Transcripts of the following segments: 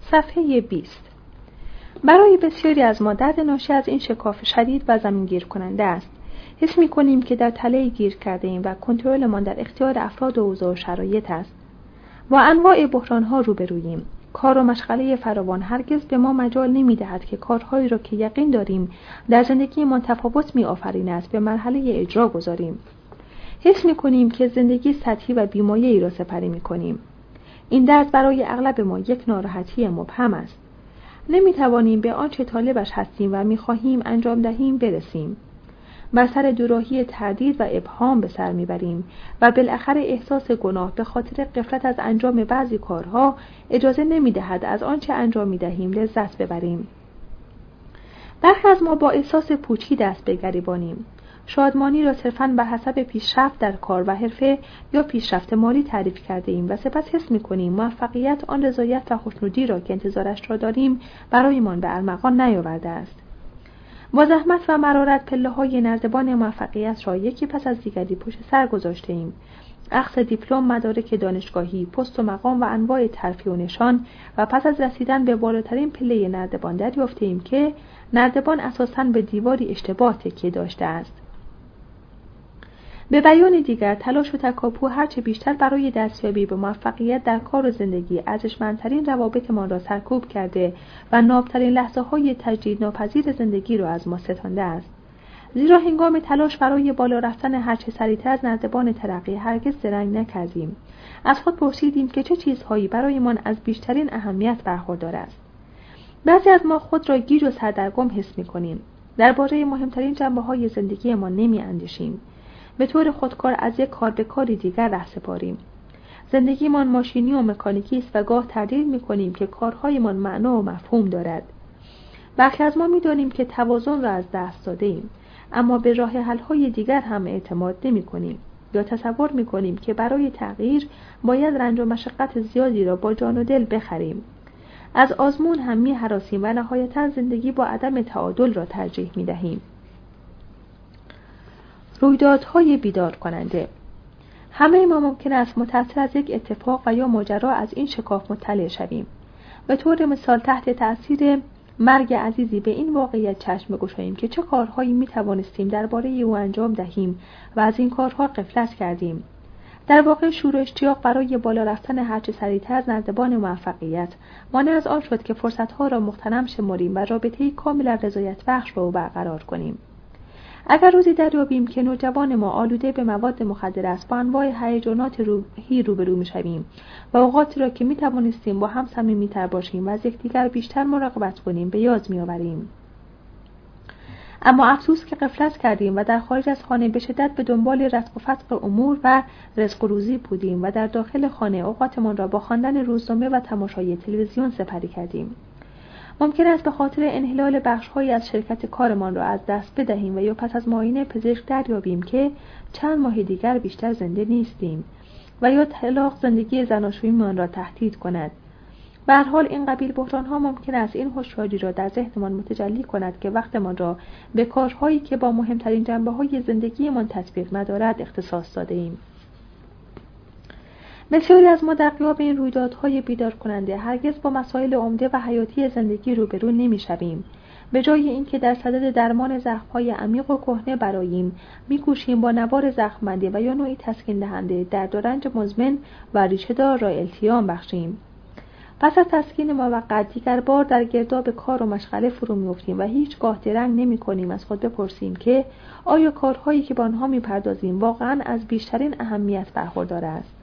صفحه 20. برای بسیاری از ما درد ناشی از این شکاف شدید و زمینگیر کننده است. حس می‌کنیم که در تله گیر کرده ایم و کنترلمان در اختیار افراد و اوضاع و شرایط است. با انواع بحران‌ها روبروییم. کار و مشغله فراوان هرگز به ما مجال نمی‌دهد که کارهایی را که یقین داریم در زندگیمان تفاوت می‌آفریند به مرحله اجرا گذاریم. حس می‌کنیم که زندگی سطحی و بی‌مایه‌ای را سپری می‌کنیم. این درد برای اغلب ما یک ناراحتی مبهم است. نمی‌توانیم به آنچه طالبش هستیم و می‌خواهیم انجام دهیم برسیم. بر سر دوراهی تردید و ابهام به سر میبریم و بالاخره احساس گناه به خاطر غفلت از انجام بعضی کارها اجازه نمیدهد از آنچه انجام میدهیم لذت ببریم. برخی از ما با احساس پوچی دست به گریبانیم. شادمانی را صرفاً بر حسب پیشرفت در کار و حرفه یا پیشرفت مالی تعریف کرده ایم و سپس حس می‌کنیم موفقیت آن رضایت و خوشنودی را که انتظارش را داریم برایمان به ارمغان نیاورده است. با زحمت و مرارت پله‌های نردبان موفقیت را یکی پس از دیگری پشت سر گذاشته‌ایم. اخذ دیپلم، مدارک دانشگاهی، پست و مقام و انواع ترفیع و نشان و پس از رسیدن به بالاترین پله نردبان دریافته‌ایم که نردبان اساساً به دیواری اشتباه تکیه داشته است. به بیان دیگر، تلاش و تکاپو هرچه بیشتر برای دستیابی به موفقیت در کار و زندگی ارزشمندترین روابطمان را سرکوب کرده و نابترین لحظه‌های تجدیدناپذیر زندگی را از ما ستانده است. زیرا هنگام تلاش برای بالا رفتن هرچه سریعتر از نردبان ترقی هرگز درنگ نکردیم. از خود پرسیدیم که چه چیزهایی برایمان از بیشترین اهمیت برخوردار است. بعضی از ما خود را گیج و سردرگم حس می‌کنیم. درباره مهمترین جنبه‌های زندگیمان نمی‌اندیشیم. به طور خودکار از یک کار به کاری دیگر رهسپاریم. زندگیمان ماشینی و مکانیکی است و گاه تردید می‌کنیم که کارهایمان معنا و مفهوم دارد. برخی از ما می‌دانیم که توازن را از دست داده‌ایم، اما به راه حل‌های دیگر هم اعتماد نمی‌کنیم یا تصور می‌کنیم که برای تغییر باید رنج و مشقت زیادی را با جان و دل بخریم. از آزمون هم می‌هراسیم و نهایتاً زندگی با عدم تعادل را ترجیح می‌دهیم. رویدادهای بیدار کننده. همه ما ممکن است متأثر از یک اتفاق و یا ماجرا از این شکاف مطلع شویم. به طور مثال تحت تأثیر مرگ عزیزی به این واقعیت چشم بگشاییم که چه کارهایی می توانستیم درباره او انجام دهیم و از این کارها غفلت کردیم. در واقع شور و اشتیاق برای بالا رفتن هرچه سریعتر از نردبان موفقیت مانع از آن شد که فرصتها را مغتنم شماریم و رابطه‌ای کاملا رضایت بخش با او برقرار کنیم. اگر روزی دریابیم که نوجوان ما آلوده به مواد مخدر است، با انواع هیجانات روحی روبرو می‌شویم و اوقاتی را که می‌توانستیم با هم صمیمی‌تر باشیم و از یکدیگر بیشتر مراقبت کنیم به یاد می‌آوریم. اما افسوس که غفلت کردیم و در خارج از خانه به شدت به دنبال رزق و فتق امور و رزق و روزی بودیم و در داخل خانه اوقاتمان را با خواندن روزنامه و تماشای تلویزیون سپری کردیم. ممکن است به خاطر انحلال بخش‌هایی از شرکت کارمان را از دست بدهیم و یا پس از معاینه پزشک دریابیم که چند ماه دیگر بیشتر زنده نیستیم و یا طلاق زندگی زناشوییمان را تهدید کند. به هر حال این قبیل بحران‌ها ممکن است این هوشیاری را در ذهنمان متجلی کند که وقتمان را به کارهایی که با مهمترین جنبه‌های زندگیمان تطبیق ندارد اختصاص داده‌ایم. بسیاری از ما در غیاب این رویدادهای بیدار کننده هرگز با مسائل عمده و حیاتی زندگی روبرو نمی‌شویم. به جای اینکه در صدد درمان زخم‌های عمیق و کهنه برآییم، می‌کوشیم با نوار زخم‌بندی و یا نوعی تسکین دهنده درد و رنج مزمن و ریشه‌دار را التیام بخشیم. پس از تسکین موقت دیگر بار در گرداب کار و مشغله فرو می‌افتیم و هیچگاه درنگ نمی‌کنیم از خود بپرسیم که آیا کارهایی که با آنها می‌پردازیم واقعاً از بیشترین اهمیت برخوردار است.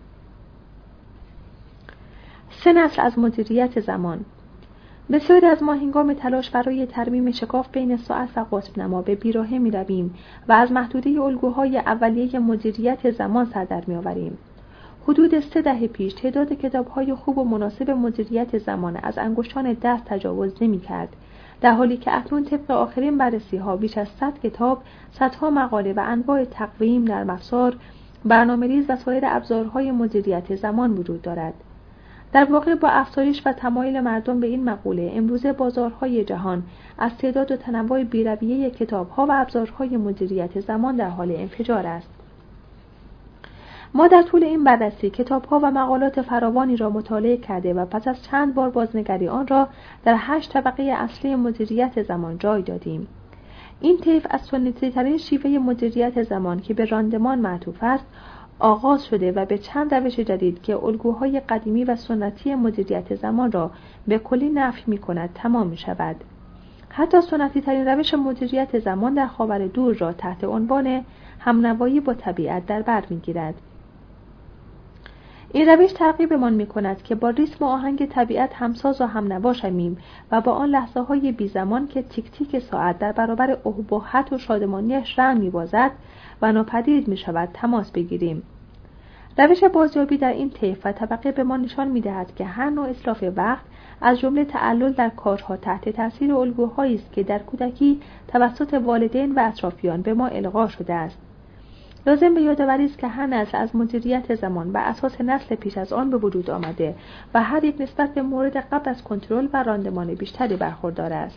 3 نسل از مدیریت زمان. بسیاری از ما هنگام تلاش برای ترمیم شکاف بین ساعت و قطب نما به بیراهه می‌رویم و از محدوده الگوهای اولیه مدیریت زمان سر در می‌آوریم. حدود 3 دهه پیش تعداد کتاب‌های خوب و مناسب مدیریت زمان از انگشتان دست تجاوز نمی‌کرد، در حالی که اکنون طبق آخرین بررسی‌ها بیش از 100 کتاب، صدها مقاله و انواع تقویم، نرم افزار، برنامه‌ریز و سایر ابزارهای مدیریت زمان وجود دارد. در واقع با افزایش و تمایل مردم به این مقوله، امروزه بازارهای جهان از تعداد و تنوع بی‌رویه کتاب‌ها و ابزارهای مدیریت زمان در حال انفجار است. ما در طول این بررسی کتاب‌ها و مقالات فراوانی را مطالعه کرده و پس از چند بار بازنگری آن را در 8 طبقه اصلی مدیریت زمان جای دادیم. این طیف از سنتی‌ترین شیوه مدیریت زمان که به راندمان معطوف است آغاز شده و به چند روش جدید که الگوهای قدیمی و سنتی مدیریت زمان را به کلی نفی می‌کند تمام می‌شود. حتی سنتی‌ترین روش مدیریت زمان در خاور دور را تحت عنوان همنوایی با طبیعت در بر می‌گیرد. این روش ترغیبمان می‌کند که با ریتم و آهنگ طبیعت همساز و همنوا شویم و با آن لحظه‌های بی‌زمان که تیک تیک ساعت در برابر ابهت و شادمانی‌اش رنگ می‌بازد و ناپدید می‌شود تماس بگیریم. روش بازیابی در این طیف و طبقه به ما نشان می‌دهد که هر نوع اسراف وقت از جمله تعلل در کارها تحت تاثیر الگوهایی است که در کودکی توسط والدین و اطرافیان به ما القا شده است. لازم به یادآوری است که هر نسل از مدیریت زمان بر اساس نسل پیش از آن به وجود آمده و هر یک نسبت به مورد قبل از کنترل و راندمان بیشتری برخوردار است.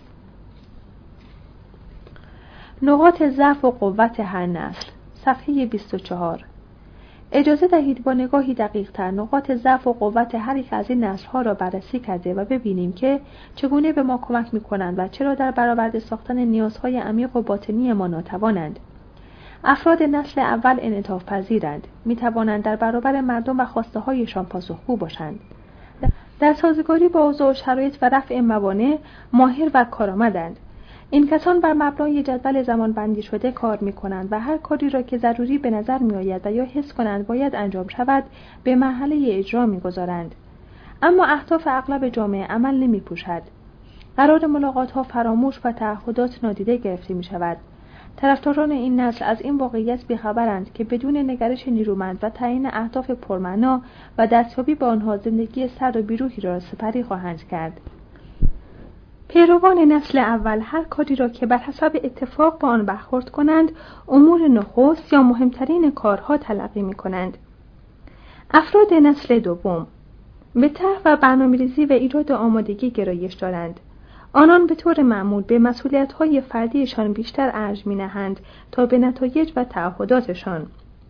نقاط ضعف و قوت هر نسل، صفحه 24. اجازه دهید با نگاهی دقیق‌تر نقاط ضعف و قوت هر یک از این نسل‌ها را بررسی کرده و ببینیم که چگونه به ما کمک می‌کنند و چرا در برآورده ساختن نیازهای عمیق و باطنی ما ناتوانند. افراد نسل اول انعطاف پذیرند، می‌توانند در برابر مردم و خواسته‌هایشان پاسخگو باشند. در سازگاری با اوضاع و شرایط و رفع موانع ماهر و کارآمدند. این کسان بر مبنای جدول زمان بندی شده کار می‌کنند و هر کاری را که ضروری به نظر می‌آید و یا حس کنند باید انجام شود به مرحله اجرا می‌گذارند. اما اهداف اغلب جامعه عمل نمی‌پوشد. قرار ملاقات‌ها فراموش و تعهدات نادیده گرفته می‌شود. طرفداران این نسل از این واقعیت بی‌خبرند که بدون نگرش نیرومند و تعیین اهداف پرمعنا و دستیابی به آنها زندگی سرد و بیروحی را سپری خواهند کرد. پیروان نسل اول هر کاری را که بر حسب اتفاق با آن برخورد کنند امور نخست یا مهمترین کارها تلقی می کنند. افراد نسل دوم به طرح و برنامه‌ریزی و ایجاد آمادگی گرایش دارند. آنان به طور معمول به مسئولیت‌های فردیشان بیشتر ارج می‌نهند تا به نتایج و تعهداتشان.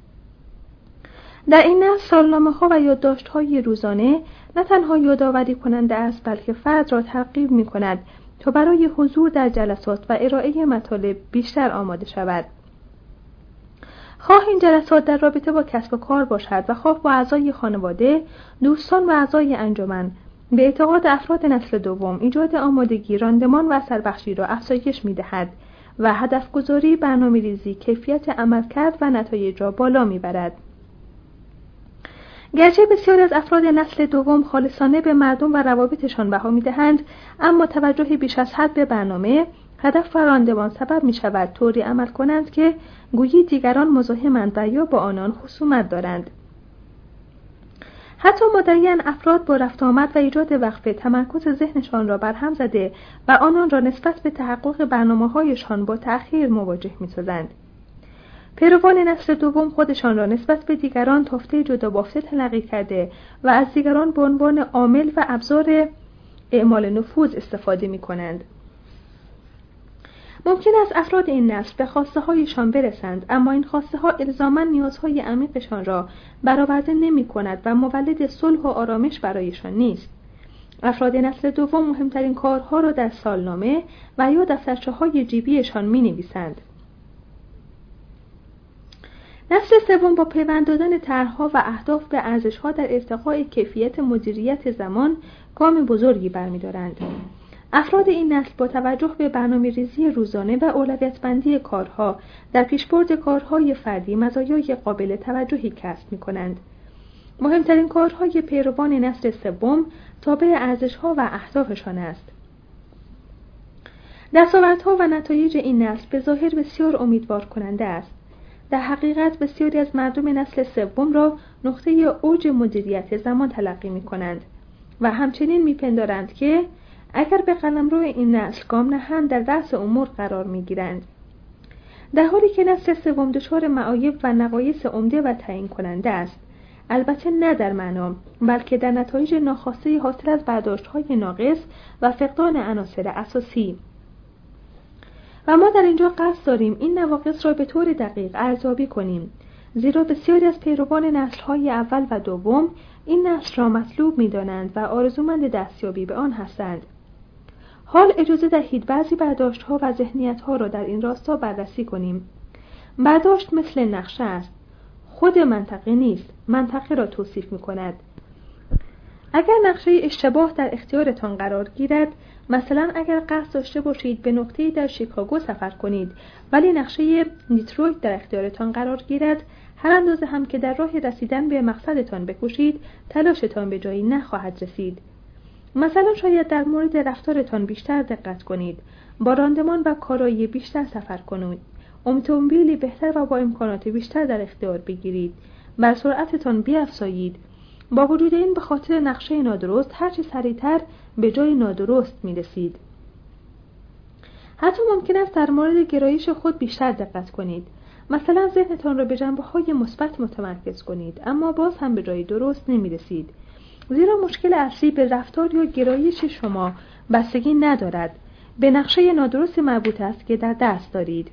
در این نسل سالنامه‌ها و یادداشت‌های روزانه نه تنها یادآوری کننده است بلکه فرد را ترغیب می‌کند تا برای حضور در جلسات و ارائه مطالب بیشتر آماده شود. خواه این جلسات در رابطه با کسب و کار باشد و خواه با اعضای خانواده، دوستان و اعضای انجمن، به اعتقاد افراد نسل دوم ایجاد آمادگی، راندمان و اثربخشی را افزایش می‌دهد و هدف‌گذاری، برنامه‌ریزی، کیفیت عملکرد و نتایج را بالا می‌برد. گرچه بسیاری از افراد نسل دوم خالصانه به مردم و روابطشان بها می‌دهند، اما توجه بیش از حد به برنامه، هدف و راندمان سبب می‌شود طوری عمل کنند که گویی دیگران مزاحمند و یا با آنان خصومت دارند. حتی مدعیان افراد با رفت آمد و ایجاد وقفه تمرکز ذهنشان را برهم زده و آنان را نسبت به تحقق برنامه‌هایشان با تأخیر مواجه می‌سازند. پیروان نسل دوم خودشان را نسبت به دیگران تافته جدا بافته تلقی کرده و از دیگران به عنوان عامل و ابزار اعمال نفوذ استفاده می‌کنند. ممکن است افراد این نسل به خواسته هایشان برسند، اما این خواسته ها الزاماً نیازهای عمیقشان را برآورده نمی کند و مولد صلح و آرامش برایشان نیست. افراد نسل دوم مهمترین کارها را در سالنامه و یا دفترچه های جیبیشان می نویسند. نسل سوم با پیوند دادن طرح‌ها و اهداف به ارزش‌ها در ارتقاء کیفیت مدیریت زمان گام بزرگی برمی‌دارند. افراد این نسل با توجه به برنامه‌ریزی روزانه و اولویت‌بندی کارها در پیشبرد کارهای فردی مزایای قابل توجهی کسب می‌کنند. مهمترین کارهای پیروان نسل سوم تابع ارزش‌ها و اهدافشان است. دستاوردها و نتایج این نسل به ظاهر بسیار امیدوار کننده است. در حقیقت بسیاری از مردم نسل سوم را نقطه اوج مدیریت زمان تلقی می‌کنند و همچنین می‌پندارند که اگر به قلمرو این نسل گام نهند در رأس امور قرار می‌گیرند، در حالی که نسل سوم دچار معایب و نقایص عمده و تعیین کننده است، البته نه در معنا بلکه در نتایج ناخواسته حاصل از برداشت‌های ناقص و فقدان عناصر اساسی. و ما در اینجا قصد داریم این نواقص را به طور دقیق ارزیابی کنیم. زیرا بسیاری از پیروان نسل‌های اول و دوم این نسل را مطلوب می‌دانند و آرزومند دستیابی به آن هستند. حال اجازه دهید بعضی برداشت‌ها و ذهنیت‌ها را در این راستا بررسی کنیم. برداشت مثل نقشه است. خود منطقه نیست، منطقه را توصیف می‌کند. اگر نقشه اشتباه در اختیارتان قرار گیرد، مثلا اگر قصد داشته باشید به نقطه‌ای در شیکاگو سفر کنید ولی نقشه دیترویت در اختیارتان قرار گیرد، هر اندازه هم که در راه رسیدن به مقصدتان بکوشید، تلاشتان به جایی نخواهد رسید. مثلا شاید در مورد رفتارتان بیشتر دقت کنید، با راندمان و کارایی بیشتر سفر کنید، اتومبیلی بهتر و با امکانات بیشتر در اختیار بگیرید، بر سرعتتان بیفزایید. با وجود این به خاطر نقشه نادرست هرچه سریعتر به جای نادرست میرسید. حتی ممکن است در مورد گرایش خود بیشتر دقت کنید. مثلا ذهنتان را به جنبه‌های مثبت متمرکز کنید، اما باز هم به جای درست نمیرسید. زیرا مشکل اصلی به رفتار یا گرایش شما بستگی ندارد، به نقشه نادرست مربوط است که در دست دارید.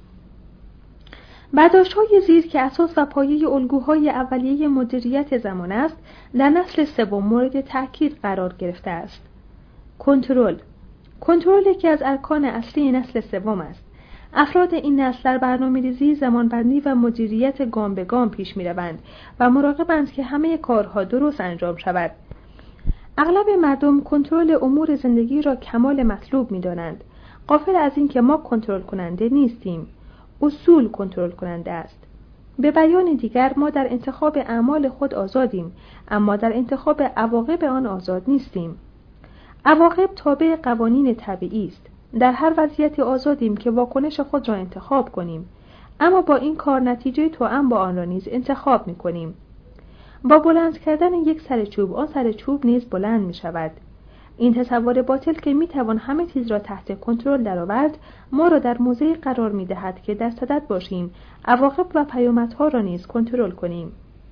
برداشت‌های زیر که اساس و پایه الگوهای اولیه مدیریت زمان است، در نسل سوم مورد تأکید قرار گرفته است. کنترل یکی از ارکان اصلی نسل سوم است. افراد این نسل در برنامه‌ریزی، زمانبندی و مدیریت گام به گام پیش می‌روند و مراقبند که همه کارها درست انجام شود. اغلب مردم کنترل امور زندگی را کمال مطلوب می‌دانند، غافل از اینکه ما کنترل کننده نیستیم. اصول کنترل کننده است. به بیان دیگر، ما در انتخاب اعمال خود آزادیم، اما در انتخاب عواقب آن آزاد نیستیم. عواقب تابع قوانین طبیعی است. در هر وضعیتی آزادیم که واکنش خود را انتخاب کنیم، اما با این کار نتیجه توأم با آن را نیز انتخاب می‌کنیم. با بلند کردن یک سر چوب، آن سر چوب نیز بلند می‌شود. این تصور باطل که میتوان همه چیز را تحت کنترل درآورد، ما را در موضعی قرار میدهد که در صدد باشیم عواقب و پیامدها را نیز کنترل کنیم.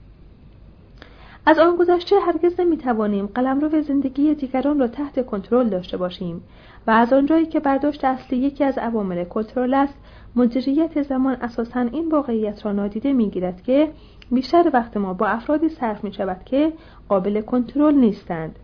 از آن گذشته هرگز نمیتوانیم قلمرو زندگی دیگران را تحت کنترل داشته باشیم و از آنجایی که برداشت اصلی یکی از عوامل کنترل است، مدیریت زمان اساساً این واقعیت را نادیده میگیرد که بیشتر وقت ما با افرادی صرف میشود که قابل کنترل نیستند.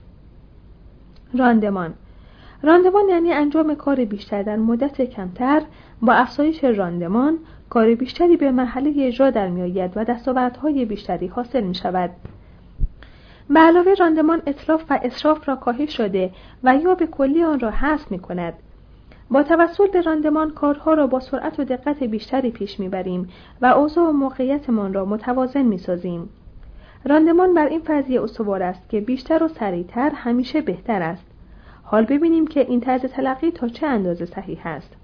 راندمان یعنی انجام کار بیشتر در مدت کمتر. با افزایش راندمان، کار بیشتری به مرحله اجرا در می آید و دستاوردهای بیشتری حاصل می شود. به علاوه راندمان اتلاف و اسراف را کاهش داده و یا به کلی آن را حذف می کند. با توسل به راندمان کارها را با سرعت و دقت بیشتری پیش می بریم و اوضاع و موقعیتمان را متوازن می سازیم. راندمان بر این فرضیه استوار است که بیشتر و سریعتر همیشه بهتر است. حال ببینیم که این طرز تلقی تا چه اندازه صحیح است.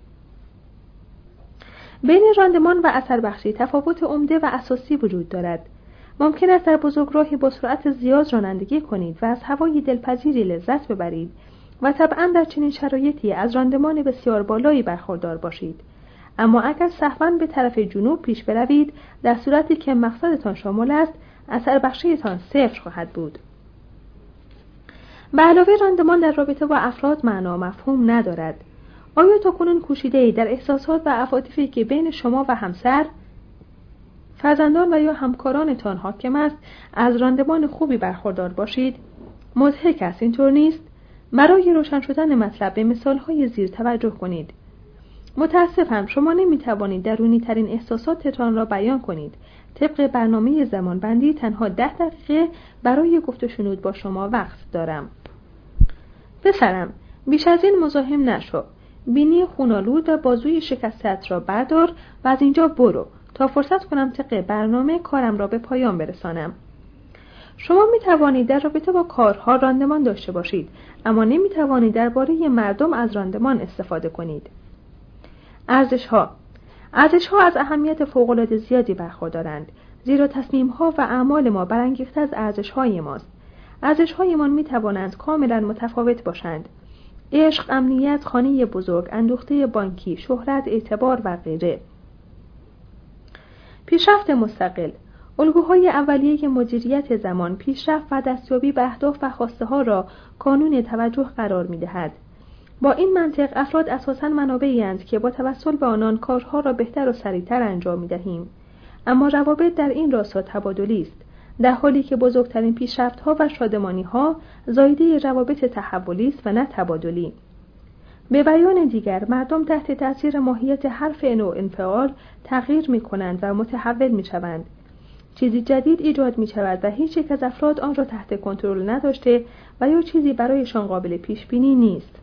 بین راندمان و اثر بخشی تفاوت عمده و اساسی وجود دارد. ممکن است در بزرگراهی با سرعت زیاد رانندگی کنید و از هوای دلپذیری لذت ببرید و طبعا در چنین شرایطی از راندمان بسیار بالایی برخوردار باشید. اما اگر سهواً به طرف جنوب پیش بروید، در صورتی که مقصدتان شمال است، اثر بخشیتان صفر خواهد بود. به علاوه راندمان در رابطه با افراد معنا مفهوم ندارد. آیا تاکنون کوشیده‌اید در احساسات و عواطفی که بین شما و همسر، فرزندان و یا همکارانتان حاکم است، از راندمان خوبی برخوردار باشید؟ مضحک است، اینطور نیست؟ برای روشن شدن مطلب به مثال‌های زیر توجه کنید. متاسفم شما نمی‌توانید درونی ترین احساساتتان را بیان کنید. طبق برنامه زمانبندی تنها 10 دقیقه برای گفت و شنود با شما وقت دارم. پسرم، بیش از این مزاحم نشو. بینی خونالود و بازوی شکستت را بردار و از اینجا برو تا فرصت کنم طبق برنامه کارم را به پایان برسانم. شما می توانید در رابطه با کارها راندمان داشته باشید، اما نمی توانید درباره مردم از راندمان استفاده کنید. ارزش‌ها از اهمیت فوق‌العاده زیادی برخوردارند، زیرا تصمیم‌ها و اعمال ما برانگیخته از ارزش‌های ماست. ارزش‌هایمان می‌توانند کاملاً متفاوت باشند. عشق، امنیت، خانه بزرگ، اندوخته بانکی، شهرت، اعتبار و غیره. پیشرفت مستقل. الگوهای اولیه مدیریت زمان پیشرفت و دستیابی به اهداف و خواسته‌ها را کانون توجه قرار می‌دهد. با این منطق افراد اساساً منابعی اند که با توسل به آنان کارها را بهتر و سریعتر انجام می‌دهیم. اما روابط در این راستا تبادلی است، در حالی که بزرگترین پیشرفت‌ها و شادمانی‌ها زایده روابط تحولی است و نه تبادلی. به بیان دیگر، مردم تحت تأثیر ماهیت حرف نوع انفعال تغییر می‌کنند و متحول می‌شوند. چیزی جدید ایجاد می‌شود و هیچ یک از افراد آن را تحت کنترل نداشته و یا چیزی برایشان قابل پیش‌بینی نیست.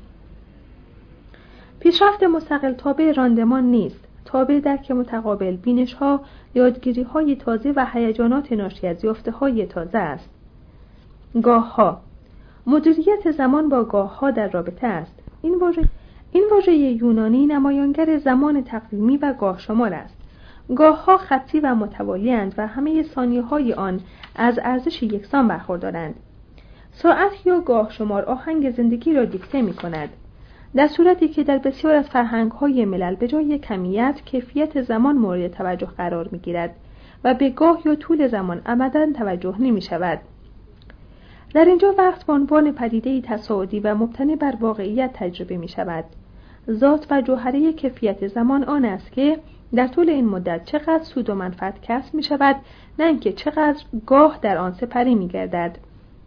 پیشرفت مستقل تابع راندمان نیست، تابع درک متقابل، بینش‌ها، یادگیری‌های تازه و هیجانات ناشی از یافته‌های تازه است. گاه‌ها مدیریت زمان با گاه‌ها در رابطه است. این واژه یونانی نمایانگر زمان تقویمی و گاه شمار است. گاه‌ها خطی و متوالی‌اند و همه ثانیه‌های آن از ارزش یکسان برخوردارند. ساعت یا گاه شمار آهنگ زندگی را دیکته می‌کند، در صورتی که در بسیار از فرهنگ‌های ملل به جای کمیت، کیفیت زمان مورد توجه قرار می‌گیرد و به گاه یا طول زمان ابداً توجه نمی‌شود. در اینجا وقت به عنوان پدیده‌ای تصاعدی و مبتنی بر واقعیت تجربه می‌شود. ذات و جوهره کیفیت زمان آن است که در طول این مدت چقدر سود و منفعت کسب می‌شود، نه اینکه چقدر گاه در آن سپری می‌گردد.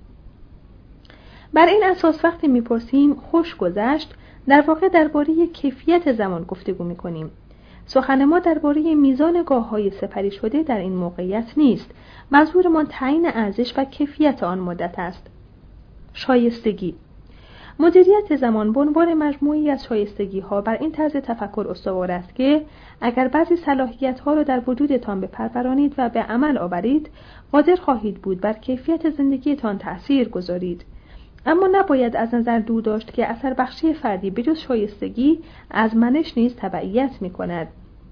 بر این اساس وقتی می‌پرسیم خوش گذشت، در واقع درباره کیفیت زمان گفتگو می‌کنیم. سخن ما درباره میزان گاه‌های سپری شده در این موقعیت نیست. منظورمان تعیین ارزش و کیفیت آن مدت است. شایستگی. مدیریت زمان به عنوان مجموعی از شایستگی‌ها بر این طرز تفکر استوار است که اگر بعضی صلاحیت‌ها را در وجودتان بپرورانید و به عمل آورید، قادر خواهید بود بر کیفیت زندگیتان تأثیر گذارید. اما نباید از نظر دور داشت که اثر بخشی فردی بجز شایستگی از منش نیز تبعیت می‌کند.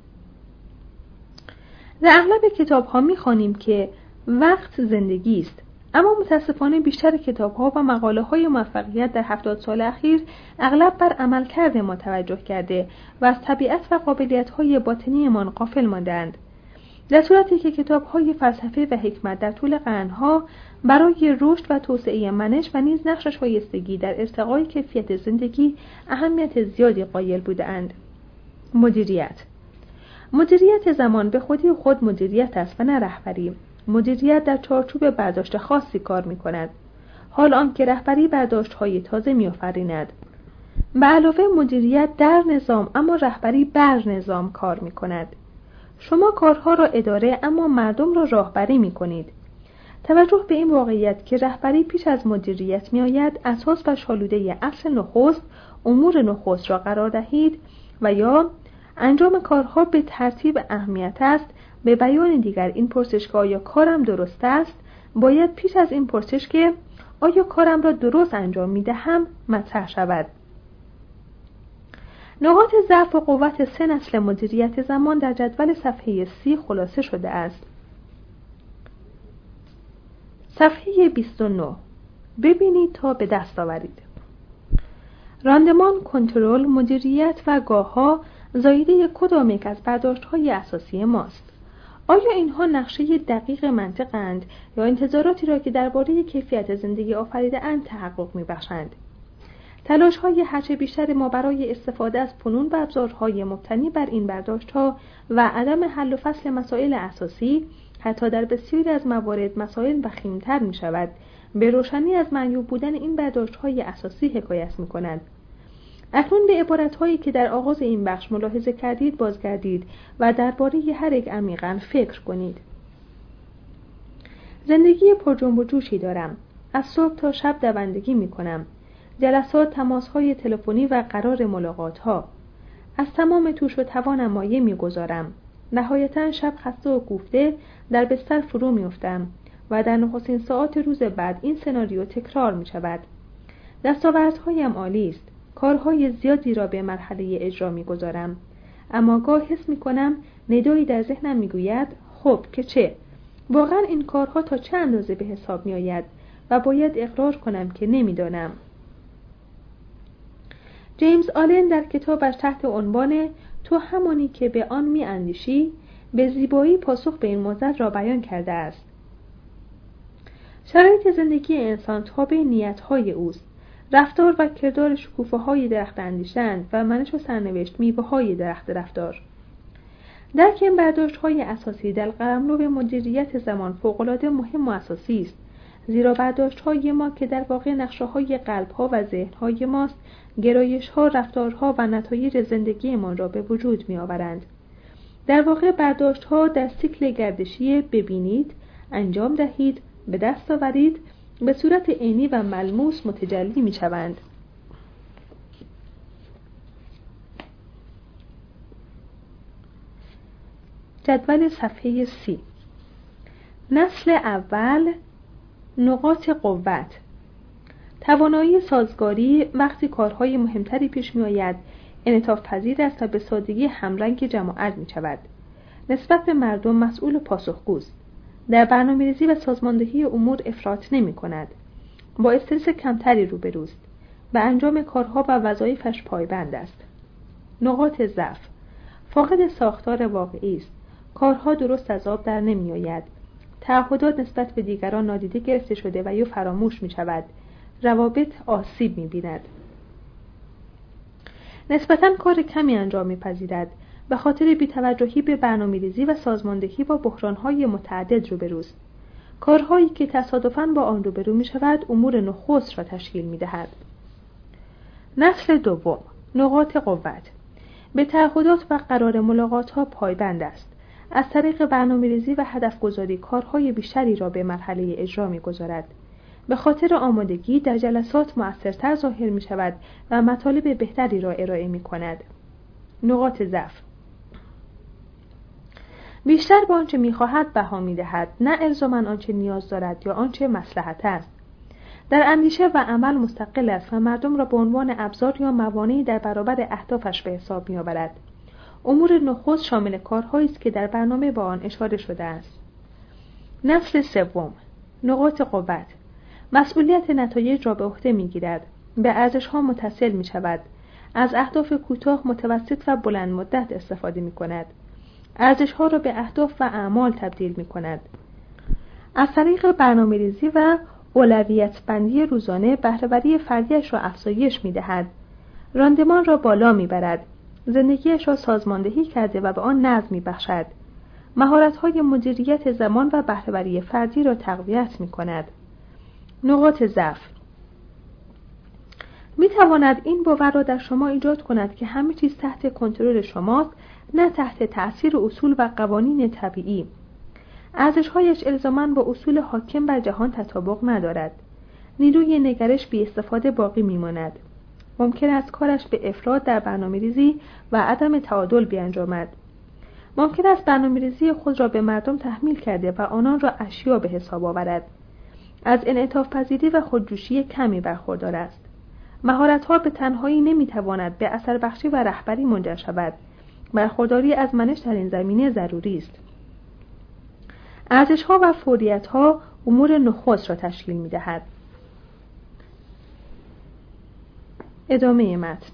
در اغلب کتاب‌ها می‌خوانیم که وقت زندگی است، اما متاسفانه بیشتر کتاب‌ها و مقاله‌های موفقیت در 70 سال اخیر اغلب بر عملکرد ما توجه کرده و از طبیعت و قابلیت‌های باطنی‌مان غافل ماندند، در صورتی که کتاب‌های فلسفه و حکمت در طول قرن‌ها برای رشد و توسعه منش و نیز نقش شایستگی در ارتقای کیفیت زندگی اهمیت زیادی قائل بودند. مدیریت زمان به خودی خود مدیریت است و نه رهبری. مدیریت در چارچوب برداشت خاصی کار می‌کند، حال آنکه رهبری برداشت‌های تازه می‌آفریند. به علاوه مدیریت در نظام اما رهبری بر نظام کار می‌کند. شما کارها را اداره اما مردم را راهبری می‌کنید. توجه به این واقعیت که رهبری پیش از مدیریت می‌آید، اساس و شالوده اصل نخست امور نخست را قرار دهید و یا انجام کارها به ترتیب اهمیت است. به بیان دیگر این پرسش که آیا کارم درست است باید پیش از این پرسش که آیا کارم را درست انجام می‌دهم مطرح شود. نقاط ضعف و قوت 3 نسل مدیریت زمان در جدول صفحه 30 خلاصه شده است. صفحه 29. ببینید تا به دست آورید. راندمان، کنترل، مدیریت و گاه‌ها زایده کدام یک از برداشت‌های اساسی ماست؟ آیا اینها نقشه دقیق منطق‌اند یا انتظاراتی را که درباره کیفیت زندگی آفریده‌اند تحقق می‌بخشند؟ تلاش‌های هرچه بیشتر ما برای استفاده از فنون و ابزارهای مبتنی بر این برداشت‌ها و عدم حل و فصل مسائل اساسی، حتی در بسیاری از موارد مسائل وخیم‌تر می‌شود، به روشنی از معیوب بودن این برداشت‌های اساسی حکایت می‌کنند. اکنون به عبارت‌هایی که در آغاز این بخش ملاحظه کردید بازگردید و درباره هر یک عمیقاً فکر کنید. زندگی پرجنب و جوشی دارم. از صبح تا شب دوندگی می‌کنم. جلسات، تماس‌های تلفنی و قرار ملاقات‌ها. از تمام توش و توانم مایه می‌گذارم. نهایتاً شب خسته و کوفته در بستر فرو می‌افتم و در نخستین ساعات روز بعد این سناریو تکرار می‌شود. دستاوردهایم عالی است. کارهای زیادی را به مرحله اجرا می‌گذارم، اما گاه حس می‌کنم ندایی در ذهنم می‌گوید خب که چه؟ واقعاً این کارها تا چه اندازه به حساب می‌آید و باید اقرار کنم که نمی‌دانم. جیمز آلن در کتابش تحت عنوان تو همانی که به آن می‌اندیشی به زیبایی پاسخ به این موضوع را بیان کرده است. شرایط زندگی انسان تابع نیت‌های اوست. رفتار و کردار شکوفه‌های درخت اندیشند و منش و سرنوشت میوه‌های درخت رفتار. درک این برداشت‌های اساسی در قلمرو مدیریت زمان فوق‌العاده مهم و اساسی است، زیرا برداشت‌های ما که در واقع نقشه‌های قلب‌ها و ذهن‌های ماست، گرایش‌ها، رفتارها و نتایج زندگیمان را به وجود می‌آورند. در واقع برداشت‌ها در سیکل گردشی ببینید، انجام دهید، به دست آورید، به صورت عینی و ملموس متجلی می‌شوند. جدول صفحه 30. نسل اول، نقاط قوت. توانایی سازگاری وقتی کارهای مهمتری پیش می آید انعطاف پذیر است و به سادگی همرنگ جماعت می شود. نسبت به مردم مسئول و پاسخگوست. در برنامه‌ریزی و سازماندهی امور افراط نمی کند. با استرس کمتری روبروست. به انجام کارها و وظایفش پایبند است. نقاط ضعف. فاقد ساختار واقعی است. کارها درست از آب در نمی آید. تعهدات نسبت به دیگران نادیده گرفته شده و یا فراموش می شود. روابط آسیب می بیند. نسبتاً کار کمی انجام می پذیرد. به خاطر بی‌توجهی به برنامه‌ریزی و سازماندهی با بحران‌های متعدد روبروست. کارهایی که تصادفاً با آن روبرو می شود امور نخست را تشکیل می دهد. نسل دوم، نقاط قوت. به تعهدات و قرار ملاقات‌ها پایبند است. از طریق برنامه‌ریزی و هدف‌گذاری کارهای بیشتری را به مرحله اجرا می‌گذارد. به خاطر آمادگی در جلسات مؤثرتر ظاهر می‌شود و مطالب بهتری را ارائه می‌کند. نقاط ضعف. بیشتر به آنچه می‌خواهد بها می‌دهد، نه الزاماً آنچه نیاز دارد یا آنچه مصلحت است. در اندیشه و عمل مستقل است و مردم را به عنوان ابزار یا موانعی در برابر اهدافش به حساب می‌آورد. امور نخست شامل کارهایی است که در برنامه با آن اشاره شده است. نسل سوم، نقاط قوت. مسئولیت نتایج را به عهده می‌گیرد. به ارزش‌ها متصل می‌شود. از اهداف کوتاه، متوسط و بلند مدت استفاده می‌کند. ارزش‌ها را به اهداف و اعمال تبدیل می‌کند. از طریق برنامه‌ریزی و اولویت بندی روزانه بهره‌وری فردیش را افزایش می‌دهد. راندمان را بالا می‌برد. زندگیش را سازماندهی کرده و به آن نظم می‌بخشد. مهارت‌های مدیریت زمان و بهره‌وری فردی را تقویت می‌کند. نقاط ضعف. می‌تواند این باور را در شما ایجاد کند که همه چیز تحت کنترل شماست، نه تحت تأثیر اصول و قوانین طبیعی. ارزش‌هایش الزاماً با اصول حاکم بر جهان تطابق ندارد. نیروی نگرش بی استفاده باقی می‌ماند. ممکن است کارش به افراط در برنامه‌ریزی و عدم تعادل بیانجامد. ممکن است برنامه‌ریزی خود را به مردم تحمیل کرده و آنان را اشیا به حساب آورد. از انعطاف پذیری و خودجوشی کمی برخوردار است. مهارت‌ها به تنهایی نمی‌تواند به اثر بخشی و رهبری منجر شود. برخورداری از منش در این زمینه ضروری است. ارزش‌ها و فوریت‌ها امور نخست را تشکیل می‌دهد. ادامه متن.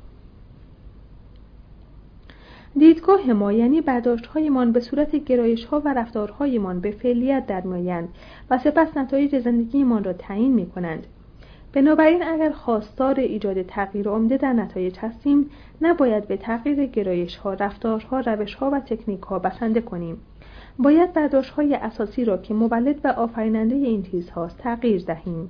دیدگاه ما یعنی برداشت‌هایمان به صورت گرایش‌ها و رفتارهایمان به فعلیت درمی‌آیند و سپس نتایج زندگیمان را تعیین می‌کنند. بنابراین اگر خواستار ایجاد تغییر عمده در نتایج هستیم، نباید به تغییر گرایش‌ها، رفتارها، روش‌ها و تکنیک‌ها بسنده کنیم. باید برداشت‌های اساسی را که مولد و آفریننده این چیزهاست تغییر دهیم.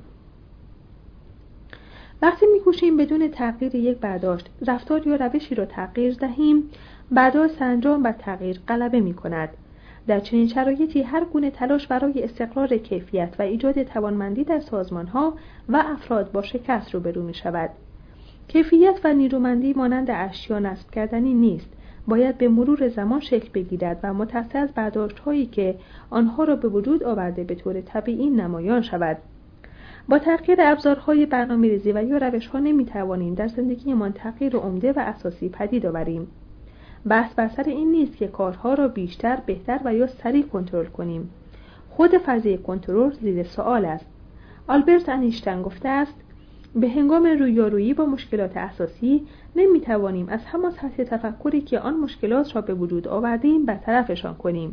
وقتی می‌کوشیم بدون تغییر یک برداشت، رفتار یا روشی را تغییر دهیم، بعدا سرانجام بر تغییر غلبه می‌کند. در چنین شرایطی هر گونه تلاش برای استقرار کیفیت و ایجاد توانمندی در سازمان‌ها و افراد با شکست روبرو می‌شود. کیفیت و نیرومندی مانند اشیا نصب کردنی نیست. باید به مرور زمان شکل بگیرد و متصل از برداشت‌هایی که آنها را به وجود آورده به طور طبیعی نمایان شود. با تغییر ابزارهای برنامه‌ریزی و یا روش‌ها نمی‌توانیم در زندگیمان تغییر عمده و اساسی پدید آوریم. بحث بر سر این نیست که کارها را بیشتر، بهتر و یا سریع کنترل کنیم. خود فرضیه کنترل زیر سوال است. آلبرت انیشتین گفته است: به هنگام رویارویی با مشکلات اساسی نمی‌توانیم از همان سطح تفکری که آن مشکلات را به وجود آوردیم برطرفشان کنیم.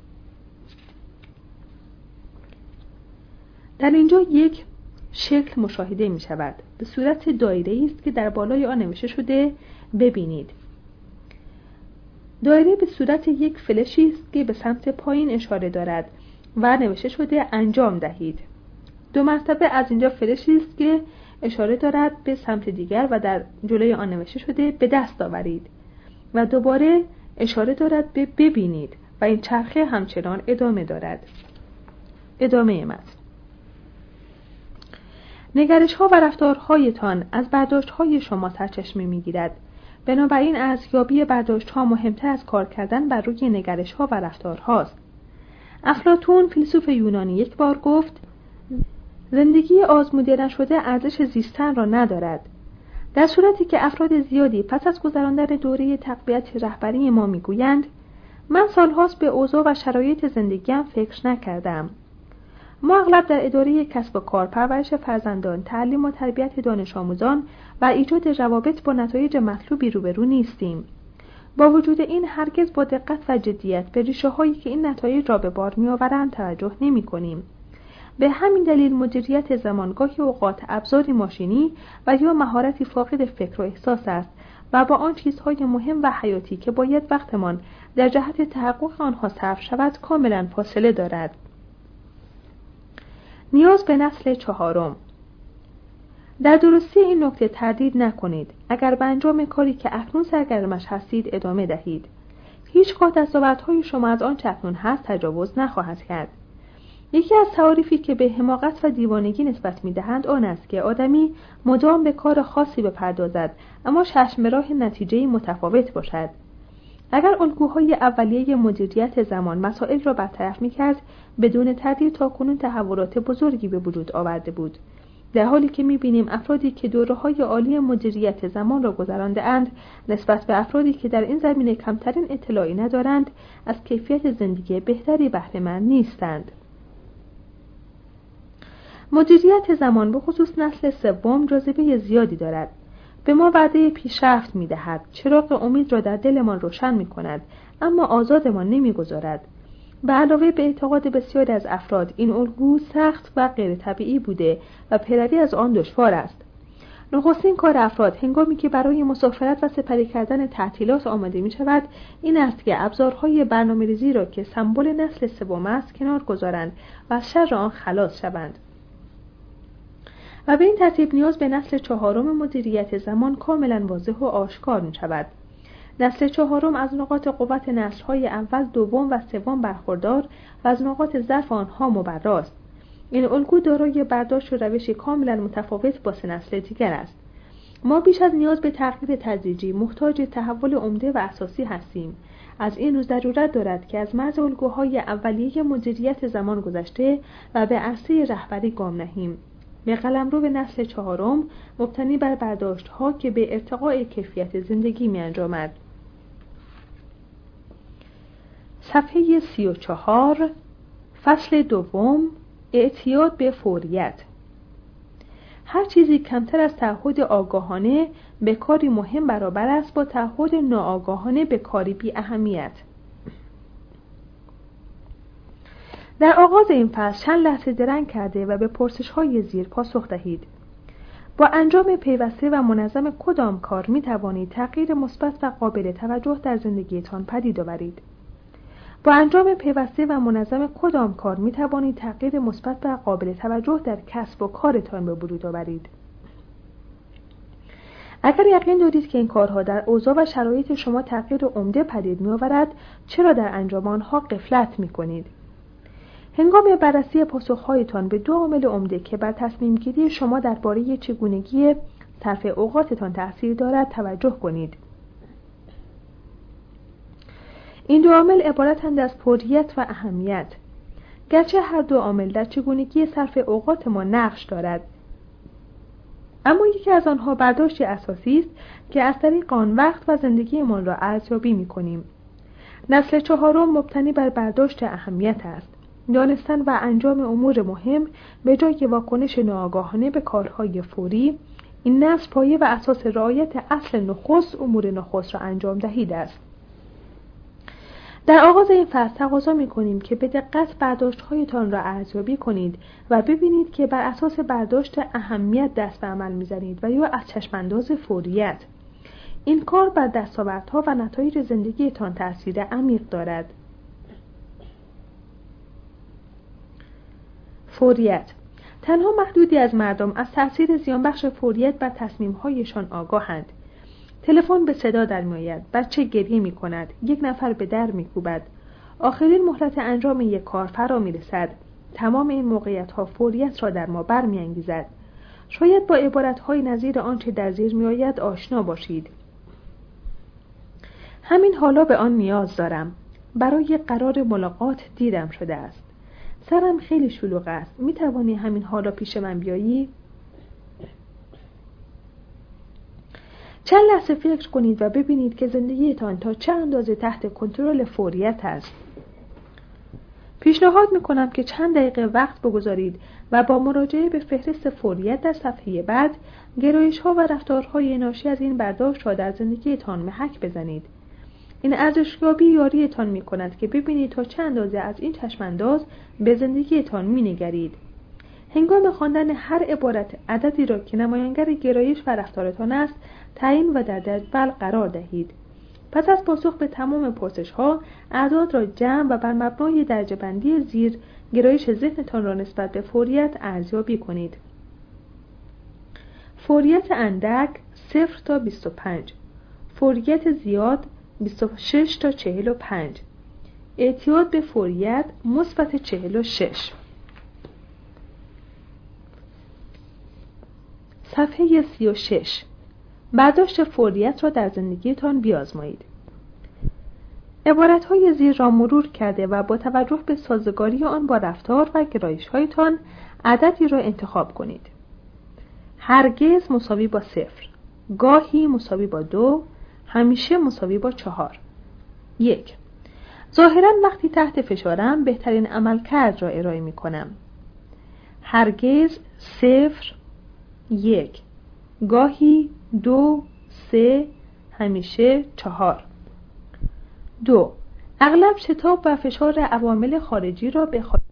در اینجا یک شکل مشاهده می شود. به صورت دایره‌ای است که در بالای آن نوشته شده ببینید. دایره به صورت یک فلشی است که به سمت پایین اشاره دارد و نوشته شده انجام دهید. 2 مرتبه از اینجا فلشی است که اشاره دارد به سمت دیگر و در جلوی آن نوشته شده به دست آورید و دوباره اشاره دارد به ببینید و این چرخه همچنان ادامه دارد. ادامه متن. نگرش‌ها و رفتارهایتان از برداشت‌های شما سرچشمه می‌گیرد. بنابراین ارزیابی برداشت‌ها مهمتر از کار کردن بر روی نگرش‌ها و رفتارهاست. افلاطون فیلسوف یونانی یک بار گفت: زندگی آزموده نشده ارزش زیستن را ندارد. در صورتی که افراد زیادی پس از گذراندن دوره تقویت رهبری ما میگویند: من سالهاست به اوضاع و شرایط زندگیم فکر نکردم. ما اغلب در اداره کسب و کار، پرورش فرزندان، تعلیم و تربیت دانش آموزان و ایجاد روابط با نتایج مطلوبی روبرو نیستیم. با وجود این هرگز با دقت و جدیت به ریشه هایی که این نتایج را به بار می آورند توجه نمی کنیم. به همین دلیل مدیریت زمان گاهی اوقات ابزاری ماشینی و یا مهارتی فاقد فکر و احساس است و با آن چیزهای مهم و حیاتی که باید وقتمان در جهت تحقق آنها صرف شود کاملا فاصله دارد. نیاز به نسل 4. در درستی این نکته تردید نکنید. اگر به انجام کاری که اکنون سرگرمش هستید ادامه دهید، هیچگاه دستاوردهای شما از آن چه اکنون هست تجاوز نخواهد کرد. یکی از تعاریفی که به حماقت و دیوانگی نسبت می‌دهند آن است که آدمی مدام به کار خاصی بپردازد اما چشم راه نتیجه‌ای متفاوت باشد. اگر الگوهای اولیه مدیریت زمان مسائل را برطرف می‌کرد، بدون تردید تاکنون تحولات بزرگی به وجود آورده بود. در حالی که می‌بینیم افرادی که دوره‌های عالی مدیریت زمان را گذرانده‌اند نسبت به افرادی که در این زمینه کمترین اطلاعی ندارند از کیفیت زندگی بهتری بهره‌مند نیستند. مدیریت زمان به خصوص نسل 3 جاذبه زیادی دارد. به ما وعده پیشرفت می‌دهد، چراغ امید را در دلمان روشن می‌کند، اما آزادمان نمی‌گذارد. به علاوه به اعتقاد بسیاری از افراد این الگو سخت و غیر طبیعی بوده و پیروی از آن دشوار است. نخستین کار افراد هنگامی که برای مسافرت و سپری کردن تعطیلات آماده می‌شود این است که ابزارهای برنامه‌ریزی را که سمبل نسل 3 است کنار گذارند و از شر آن خلاص شوند. و به این ترتیب نیاز به نسل 4 مدیریت زمان کاملا واضح و آشکار می شود. نسل 4 از نقاط قوت نسل‌های اول، 2 و 3 برخوردار و از نقاط ضعف آنها مبراست. این الگو دارای برداشت و روشی کاملا متفاوت با 3 نسل دیگر است. ما بیش از نیاز به تغییر تدریجی محتاج تحول عمده و اساسی هستیم. از این رو ضرورت دارد که از مرز الگوهای اولیه مدیریت زمان گذشته و به عرصه رهبری گام نهیم. به قلمرو به نسل 4 مبتنی بر برداشت‌ها که به ارتقاء کیفیت زندگی می‌انجامد. صفحه 34 فصل 2 اعتیاد به فوریت. هر چیزی کمتر از تعهد آگاهانه به کاری مهم برابر است با تعهد ناآگاهانه به کاری بی اهمیت. در آغاز این فصل چند لحظه درنگ کرده و به پرسش‌های زیر پاسخ دهید. با انجام پیوسته و منظم کدام کار می توانید تغییر مثبت و قابل توجه در زندگیتان پدید آورید؟ با انجام پیوسته و منظم کدام کار می توانید تغییر مثبت و قابل توجه در کسب و کارتان به وجود آورید؟ اگر یقین دارید که این کارها در اوضاع و شرایط شما تغییر عمده پدید می آورد، چرا در انجام آنها غفلت می کنید؟ هنگام بررسی پاسخهایتان به 2 عامل عمده که بر تصمیم گیری شما درباره چگونگی صرف اوقاتتان تأثیر دارد توجه کنید. این 2 عامل عبارتند از فوریت و اهمیت. گرچه هر 2 عامل در چگونگی صرف اوقات ما نقش دارد، اما یکی از آنها برداشتی اساسی است که از طریق آن وقت و زندگیمان را ارزیابی می‌کنیم. نسل 4 مبتنی بر برداشت اهمیت است. دانستن و انجام امور مهم به جای واکنش ناآگاهانه به کارهای فوری، این نسل پایه و اساس رعایت اصل نخست امور نخست را انجام دهید است. در آغاز این فصل تقاضا می‌کنیم که به دقت برداشت‌هایتان را ارزیابی کنید و ببینید که بر اساس برداشت اهمیت دست به عمل می‌زنید و یا از چشم‌انداز فوریت. این کار بر دستاوردها و نتایج زندگیتان تأثیر عمیق دارد. فوریت. تنها محدودی از مردم از تأثیر زیانبخش فوریت بر تصمیم‌هایشان آگاهند. تلفن به صدا در می‌آید، بچه گریه می‌کند، یک نفر به در می‌کوبد. آخرین مهلت انجام یک کار فرا می‌رسد. تمام این موقعیت‌ها فوریت را در ما برمی‌انگیزد. شاید با عبارت‌های نظیر آنچه در زیر می‌آید آشنا باشید. همین حالا به آن نیاز دارم. برای قرار ملاقات دیرم شده است. سرم خیلی شلوغ است. می‌توانی همین حالا پیش من بیایی؟ چند لحظه فکر کنید و ببینید که زندگیتان تا چه اندازه تحت کنترل فوریت است. پیشنهاد می‌کنم که چند دقیقه وقت بگذارید و با مراجعه به فهرست فوریت در صفحه بعد گرایش‌ها و رفتارهای ناشی از این برداشت را در زندگیتان محک بزنید. این ارزشیابی یاریتان می‌کند که ببینید تا چه اندازه از این چشم‌انداز به زندگیتان می‌نگرید. هنگام خواندن هر عبارت عددی را که نمایانگر گرایش و رفتارتان است تعیین و در جدول قرار دهید. پس از پاسخ به تمام پرسش‌ها اعداد را جمع و بر مبنای درجه‌بندی زیر گرایش ذهنتان را نسبت به فوریت ارزیابی کنید. فوریت اندک 0 تا 25، فوریت زیاد 26 تا 45، اعتیاد به فوریت مثبت 46. صفحه 36. برداشت فوریت را در زندگیتان بیازمایید. عبارتهای زیر را مرور کرده و با توجه به سازگاری آن با رفتار و گرایش‌هایتان عددی را انتخاب کنید. هرگز مساوی با 0، گاهی مساوی با 2، همیشه مساوی با 4. 1. ظاهراً وقتی تحت فشارم بهترین عملکرد را ارائه می کنم. هرگز 0، 1، گاهی 2، 3، همیشه 4. 2. اغلب شتاب و فشار عوامل خارجی را به خاطر